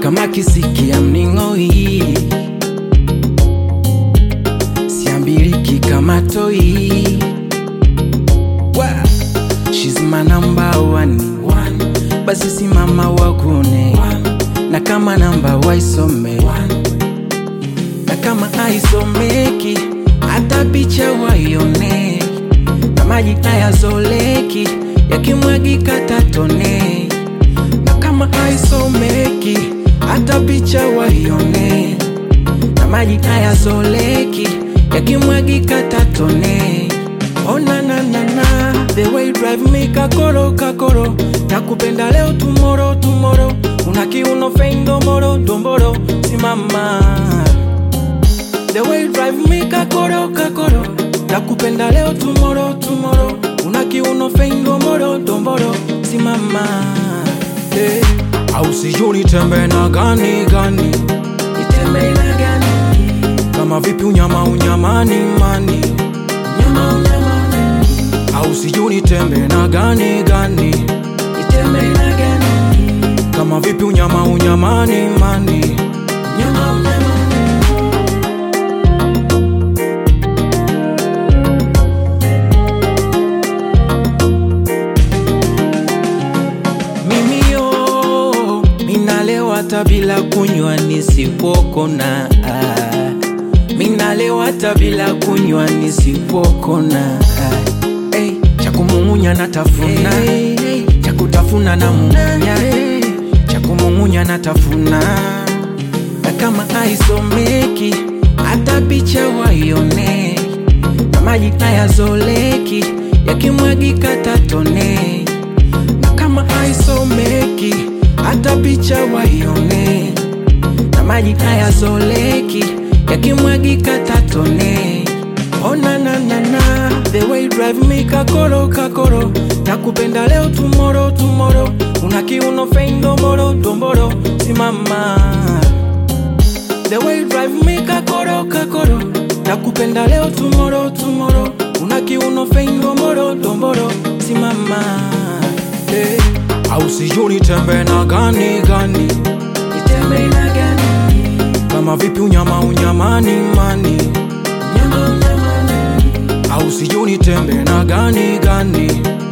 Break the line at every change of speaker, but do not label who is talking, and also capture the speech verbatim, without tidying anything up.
kama kisikia mningoi, siambiriki kama toi. Wow. She's my number one, one. Basi simama wakune one. Na kama namba waisome one. Na kama haisomeki hata picha waione, na maji hayazoleki yakimwagika tatone. Na kama haisomeki hata picha waione, na maji hayazoleki yakimwagika tatone. Oh na na na na, the way you drive me kakoro kakoro, nakupenda leo tomorrow tomorrow, una kiuno fendo moro domboro simama. The way you drive me kakoro kakoro, nakupenda leo tomorrow tomorrow, una kiuno fendo moro domboro simama. Hey. Au sijui nitembe na gani gani, nitembe na gani, kama vipi unyama unyamani mani, unyama unyamani. Au sijui nitembe na gani gani, nitembe na gani, kama vipi unyama unyamani mani, unyama unyamani. Hata bila kunywa nisipokona, mina leo hata bila kunywa nisipokona. Hey, cha kumumunya natafuna, hey, hey, cha kutafuna na mumunya, hey, cha kumumunya natafuna. Na kama haisomeki hata picha waione, na maji hayazoleki yakimwagika tatone. Na kama haisomeki hata picha waione, na maji hayazoleki yakimwagika tatone. Oh na na na na, the way you drive me kakoro kakoro, nakupenda leo tomorrow tomorrow, una kiuno fendo moro domboro simama. The way you drive me kakoro kakoro, nakupenda leo tomorrow tomorrow, una kiuno fendo moro domboro simama. Hey. Au sijui nitembe na gani gani, nitembe na gani, kama vipi unyama unyamani mani, unyama unyamani. Au sijui nitembe na gani gani,